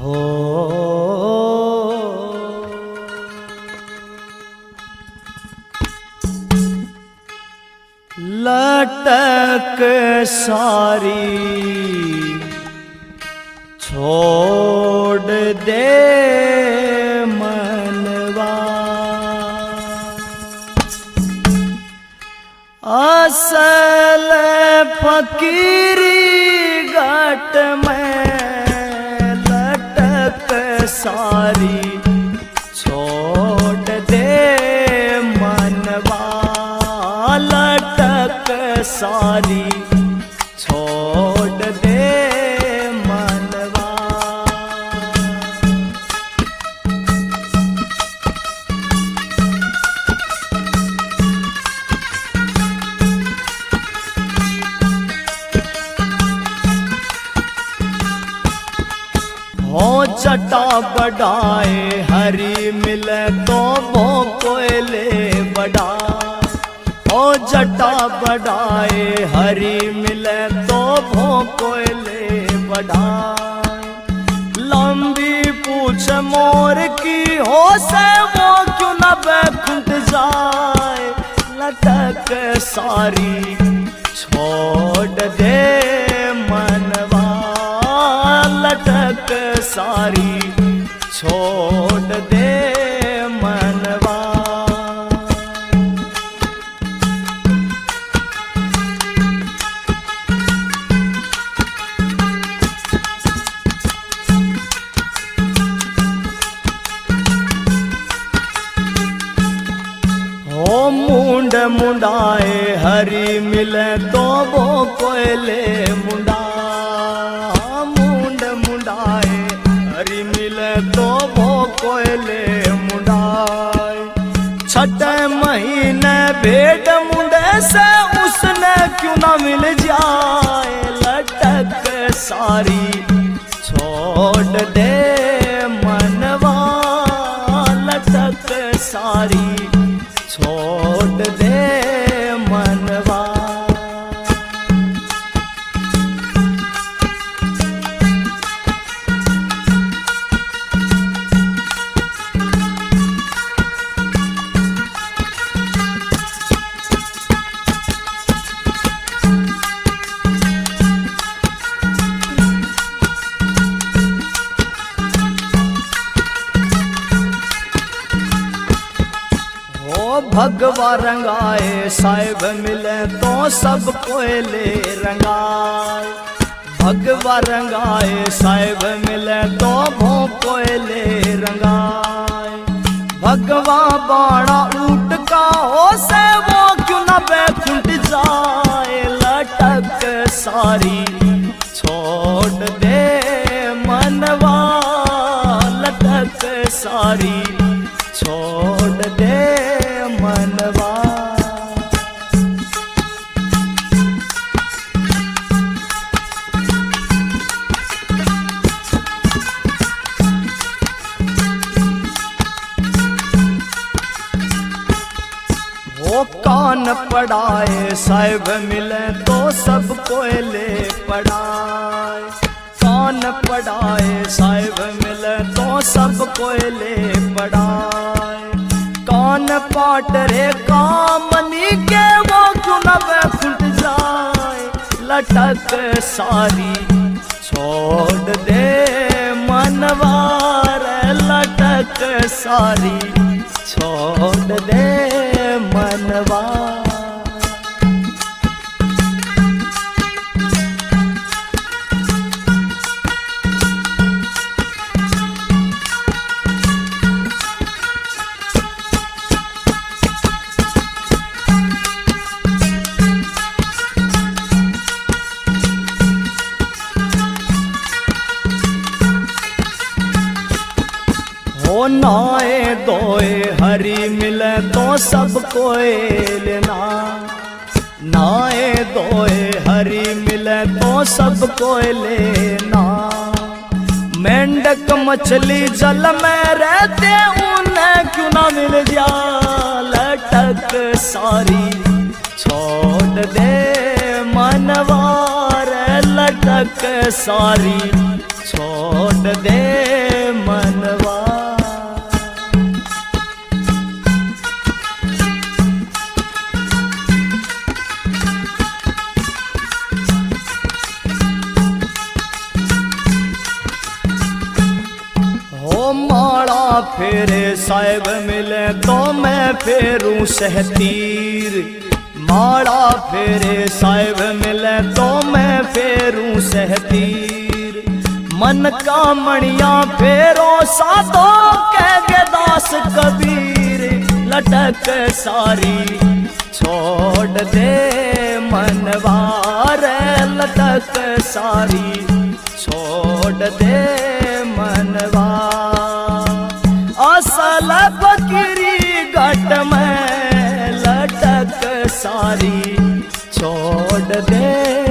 हो लटक सारी छोड़ दे मनवा, असल फकीरी घट में लटक सारी छोड़ दे मनवा, लटक सारी छोड़ दे मनवा। हो जटा बढ़ाए हरी मिले तो वो कोयले बढ़ा, ओ जटा बढ़ाए हरी मिले तो वो कोयले बढ़ाए। लंबी पूछ मोर की हो से वो क्यों न बैकुंठ जाए, लटक सारी छोड़ दे मनवा, लटक सारी छोड़ दे मनवा। ओ मुंड मुंडाए हरी मिले तो वो कोयले मुंडा, मुंड मुंडाए हरी मिले तो वो कोयले मुंडाए। छठे महीने भेड़ मुंडे से उसने क्यों ना मिल जाए, लटक सारी छोड़ दे मनवा, लटक सारी छोड़ दे मनवा। भगवा रंगाए साहिब मिले तो सब कोयले रंगाए, भगवा रंगाए साहिब मिले तो वो कोयले रंगाए। भगवा बाड़ा ऊट का हो से वो क्यों न बैकुंठ जाए, लटक सारी छोड़ दे मनवा, लटक सारी छोड़ दे मनवा। वो कान पढ़ाए साहिब मिले तो सब कोयले पढ़ाए, कान पढ़ाए साहिब मिले तो सब कोयले पढ़ाए। कान पाट रे कामनी के वो क्यों न बैकुंठ जाए, लटक सारी छोड़ दे मनवा, लटक सारी छोड़ दे मनवा। ओ नाए दोए हरी मिले तो सब कोयले ना, नाए दोए हरी मिले तो सब कोयले ना। मेंढक मछली जल में रहते उन्हें क्यों ना मिल जा, लटक सारी छोड़ दे मनवा, लटक सारी छोड़ दे मनवा। हो माड़ा फेरे साहिब मिले तो मैं फेरूं सहतीर, माड़ा फेरे साहिब मिले तो मैं फेरूं सहतीर। मन का मणिया फेरो साधो कह दास कबीर, लटक सारी छोड़ दे मनवा रे, लटक सारी छोड़ दे मनवा। असल फकीरी घट में लटक सारी छोड़ दे